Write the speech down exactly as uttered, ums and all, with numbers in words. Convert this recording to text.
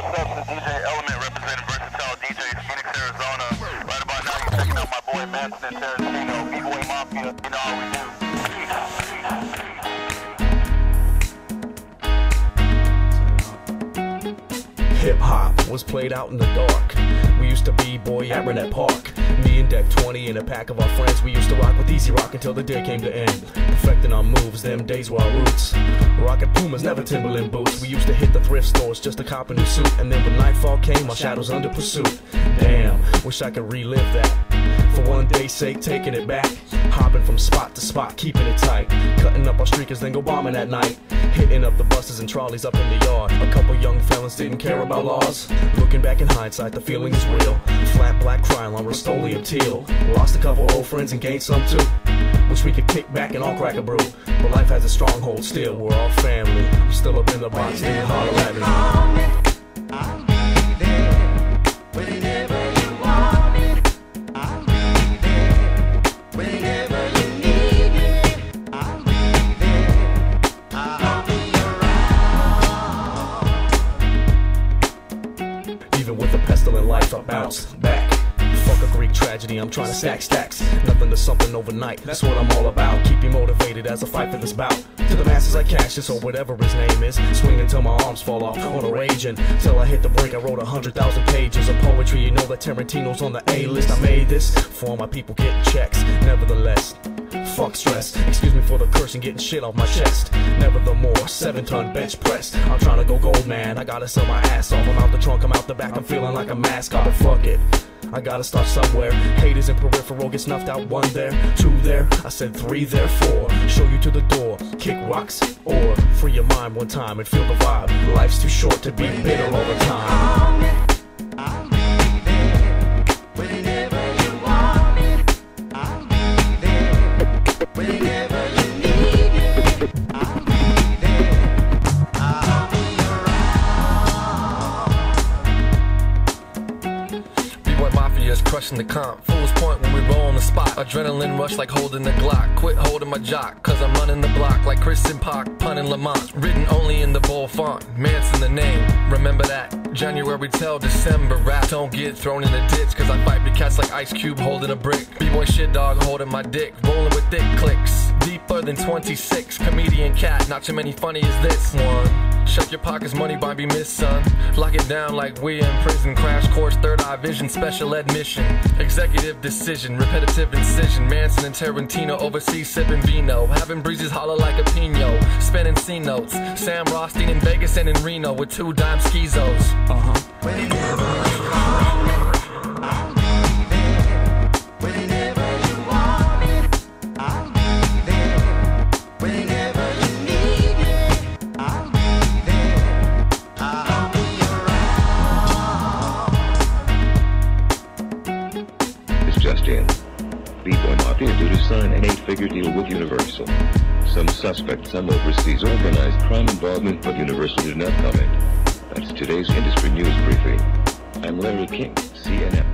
What's up, the D J Element representing Versatile D Js, Phoenix, Arizona. Right about now, you're checking out my boy Manson and Tarantino, B-Boy Mafia. You know how we do. Hip-hop was played out in the dark. We used to b-boy at Renette Park. Me and Deck twenty and a pack of our friends, we used to rock with Easy Rock until the day came to end. Perfecting our moves, them days were our roots. Rockin' Pumas, never Timberland boots. We used to hit the thrift stores just to cop a new suit. And then when nightfall came, our shadows under pursuit. Damn, wish I could relive that. For one day's sake, taking it back. Hopping from spot to spot, keeping it tight. Cutting up our streakers, then go bombing at night. Hitting up the buses and trolleys up in the yard. A couple young felons didn't care about laws. Looking back in hindsight, the feeling is real. Flat black crime on Rust-Oleum teal. Lost a couple old friends and gained some too. Wish we could kick back and all crack a brew. But life has a stronghold still, we're all family. I'm still up in the box, they can holler at me. Even with a pestilent life, I bounce back. Fuck a Greek tragedy, I'm trying to stack stacks. Nothing to something overnight, that's what I'm all about. Keep me motivated as I fight for this bout. To the masses like Cassius or whatever his name is. Swing until my arms fall off on a raging. Till I hit the brink, I wrote a hundred thousand pages of poetry. You know that Tarantino's on the A-list. I made this for all my people getting checks. Nevertheless, fuck stress. Excuse me for the curse and getting shit off my chest. Never the more, seven ton bench press. I'm trying to go gold, man, I gotta sell my ass off. I'm out the trunk, I'm out the back, I'm feeling like a mascot. But fuck it, I gotta start somewhere. Haters in peripheral get snuffed out. One there, two there, I said three there, four. Show you to the door, kick rocks, or free your mind one time and feel the vibe. Life's too short to be bitter all the time. Crushing the comp, fool's point when we roll on the spot. Adrenaline rush like holding the Glock. Quit holding my jock, cause I'm running the block like Chris and Pac, punning Lamont. Written only in the bold font, Manson the name, remember that. January till December, rap don't get thrown in the ditch, cause I fight big cats like Ice Cube holding a brick. B-boy shit dog holding my dick, rolling with thick clicks. Deeper than twenty-six, comedian cat, not too many funny as this one. Shut your pockets, money Bobby miss, son. Lock it down like we in prison. Crash course, third eye vision, special admission. Executive decision, repetitive incision. Manson and Tarantino overseas sipping vino. Having breezes holler like a Pino. Spinning C notes. Sam Rothstein in Vegas and in Reno with two dime schizos. Uh-huh. Just in. B-Boy Mafia due to sign an eight-figure deal with Universal. Some suspect, some overseas organized crime involvement, but Universal did not comment. That's today's industry news briefing. I'm Larry King, C N N.